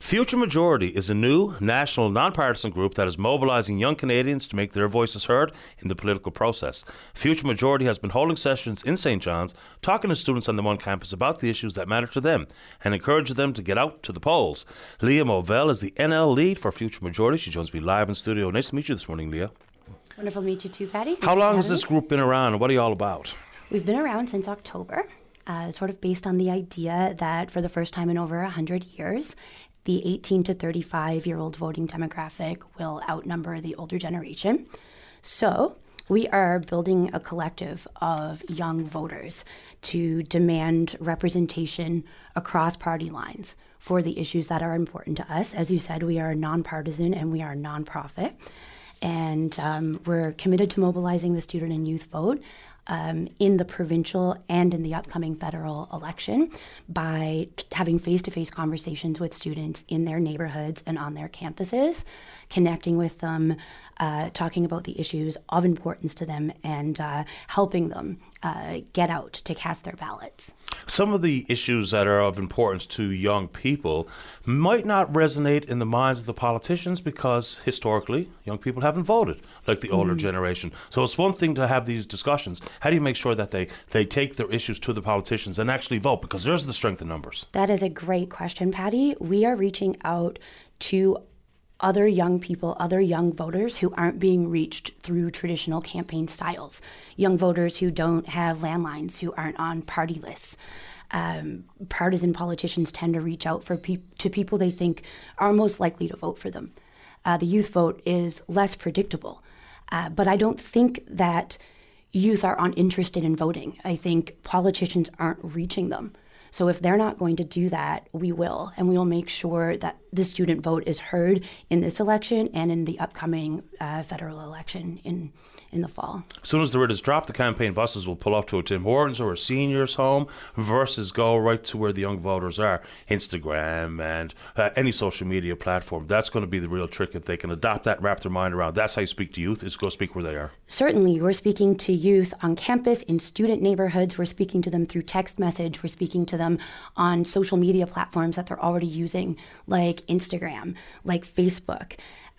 Future Majority is a new national nonpartisan group that is mobilising young Canadians to make their voices heard in the political process. Future Majority has been holding sessions in St. John's, talking to students on the One campus about the issues that matter to them and encouraging them to get out to the polls. Leah Movell is the NL lead for Future Majority. She joins me live in studio. Nice to meet you this morning, Leah. Wonderful to meet you too, Patty. How long has this group been around and what are you all about? We've been around since October, sort of based on the idea that for the first time in over 100 years, the 18 to 35-year-old voting demographic will outnumber the older generation. So we are building a collective of young voters to demand representation across party lines for the issues that are important to us. As you said, we are nonpartisan and we are a nonprofit. And we're committed to mobilizing the student and youth vote in the provincial and in the upcoming federal election by having face-to-face conversations with students in their neighborhoods and on their campuses, connecting with them, talking about the issues of importance to them, and helping them get out to cast their ballots. Some of the issues that are of importance to young people might not resonate in the minds of the politicians because historically young people haven't voted like the older generation. So it's one thing to have these discussions. How do you make sure that they take their issues to the politicians and actually vote? Because there's the strength in numbers. That is a great question, Patty. We are reaching out to other young people, other young voters who aren't being reached through traditional campaign styles. Young voters who don't have landlines, who aren't on party lists. Partisan politicians tend to reach out to people they think are most likely to vote for them. The youth vote is less predictable, but I don't think that youth are uninterested in voting. I think politicians aren't reaching them. So if they're not going to do that, we will. And we will make sure that the student vote is heard in this election and in the upcoming federal election in the fall. As soon as the word is dropped, the campaign buses will pull up to a Tim Hortons or a senior's home versus go right to where the young voters are. Instagram and any social media platform. That's going to be the real trick. If they can adopt that, wrap their mind around. That's how you speak to youth, is go speak where they are. Certainly. We're speaking to youth on campus, in student neighborhoods. We're speaking to them through text message. We're speaking to them on social media platforms that they're already using, like Instagram, like Facebook.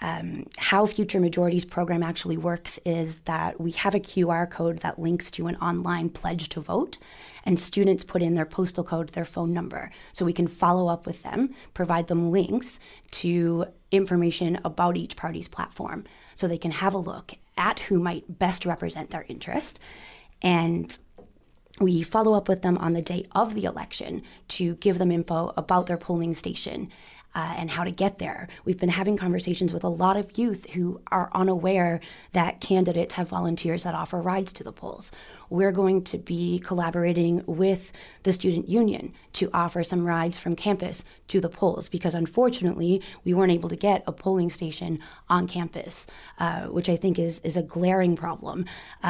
How Future Majority's program actually works is that we have a QR code that links to an online pledge to vote, and students put in their postal code, their phone number, so we can follow up with them, provide them links to information about each party's platform, so they can have a look at who might best represent their interest. And we follow up with them on the day of the election to give them info about their polling station and how to get there. We've been having conversations with a lot of youth who are unaware that candidates have volunteers that offer rides to the polls. We're going to be collaborating with the student union to offer some rides from campus to the polls because unfortunately we weren't able to get a polling station on campus, which I think is a glaring problem.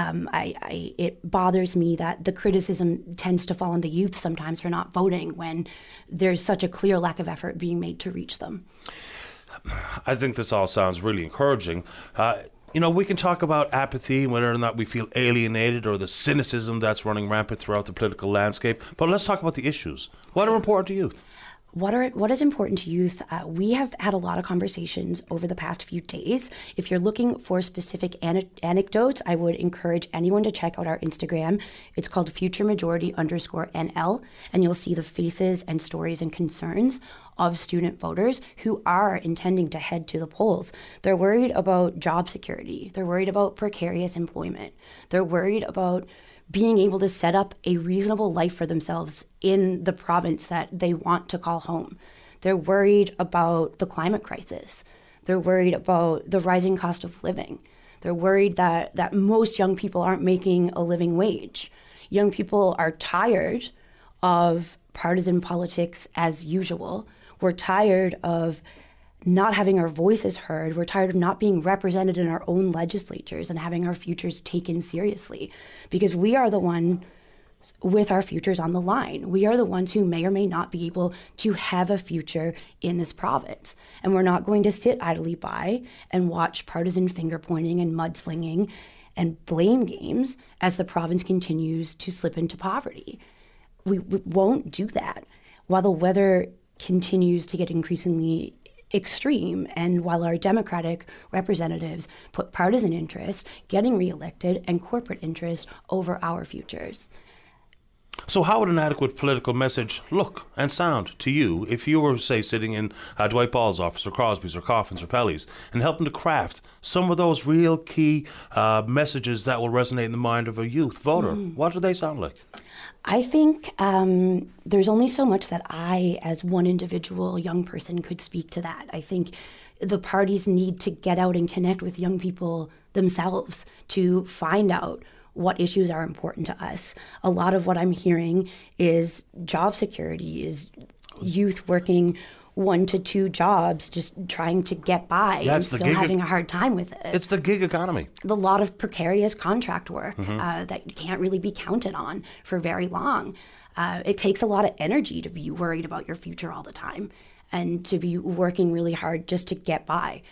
It bothers me that the criticism tends to fall on the youth sometimes for not voting when there's such a clear lack of effort being made to reach them. I think this all sounds really encouraging. We can talk about apathy, whether or not we feel alienated, or the cynicism that's running rampant throughout the political landscape. But let's talk about the issues. What are important to youth? What is important to youth? We have had a lot of conversations over the past few days. If you're looking for specific anecdotes, I would encourage anyone to check out our Instagram. It's called futuremajority_NL, and you'll see the faces and stories and concerns of student voters who are intending to head to the polls. They're worried about job security. They're worried about precarious employment. They're worried about being able to set up a reasonable life for themselves in the province that they want to call home. They're worried about the climate crisis. They're worried about the rising cost of living. They're worried that most young people aren't making a living wage. Young people are tired of partisan politics as usual. We're tired of not having our voices heard. We're tired of not being represented in our own legislatures and having our futures taken seriously, because we are the one with our futures on the line. We are the ones who may or may not be able to have a future in this province. And we're not going to sit idly by and watch partisan finger pointing and mudslinging and blame games as the province continues to slip into poverty. We won't do that. While the weather continues to get increasingly extreme. And while our Democratic representatives put partisan interest, getting reelected, and corporate interest over our futures. So how would an adequate political message look and sound to you if you were, say, sitting in Dwight Ball's office or Crosby's or Coffin's or Pelly's and helping to craft some of those real key messages that will resonate in the mind of a youth voter? What do they sound like? I think there's only so much that I, as one individual young person, could speak to that. I think the parties need to get out and connect with young people themselves to find out what issues are important to us. A lot of what I'm hearing is job security, is youth working 1 to 2 jobs, just trying to get by and still having a hard time with it. It's the gig economy. A lot of precarious contract work that can't really be counted on for very long. It takes a lot of energy to be worried about your future all the time and to be working really hard just to get by.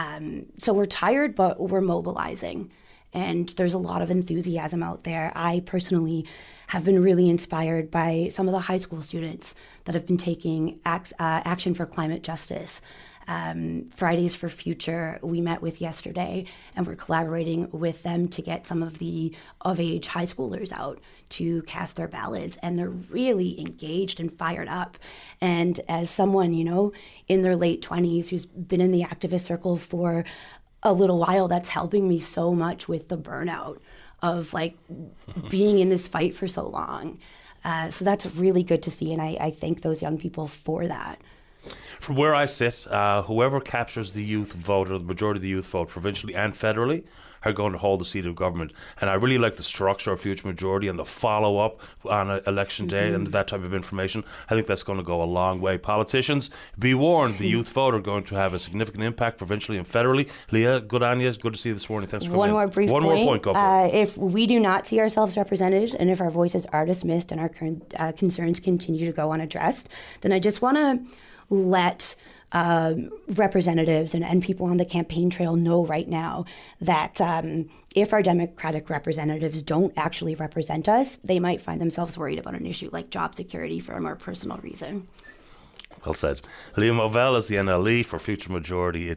So we're tired, but we're mobilizing. And there's a lot of enthusiasm out there. I personally have been really inspired by some of the high school students that have been taking action for climate justice. Fridays for Future, we met with yesterday, and we're collaborating with them to get some of the of-age high schoolers out to cast their ballots, and they're really engaged and fired up. And as someone, in their late 20s who's been in the activist circle for a little while, that's helping me so much with the burnout of being in this fight for so long. So that's really good to see, and I thank those young people for that. From where I sit, whoever captures the youth vote, or the majority of the youth vote, provincially and federally, are going to hold the seat of government. And I really like the structure of future majority and the follow-up on election day and that type of information. I think that's going to go a long way. Politicians, be warned, the youth vote are going to have a significant impact provincially and federally. Leah, good on you. Good to see you this morning. Thanks for coming in. One more point. Go for it. If we do not see ourselves represented, and if our voices are dismissed and our current concerns continue to go unaddressed, then I just want to let representatives and people on the campaign trail know right now that if our Democratic representatives don't actually represent us, they might find themselves worried about an issue like job security for a more personal reason. Well said. Leah Movell is the NLE for Future Majority.